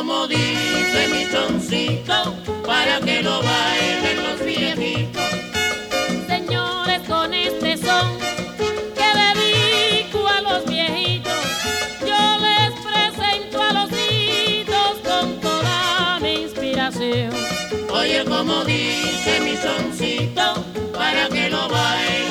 como dice mi soncito, para que lo bailen los viejitos. Señores, con este son que dedico a los viejitos, yo les presento a los hijitos con toda mi inspiración. Oye, como dice mi soncito, para que lo bailen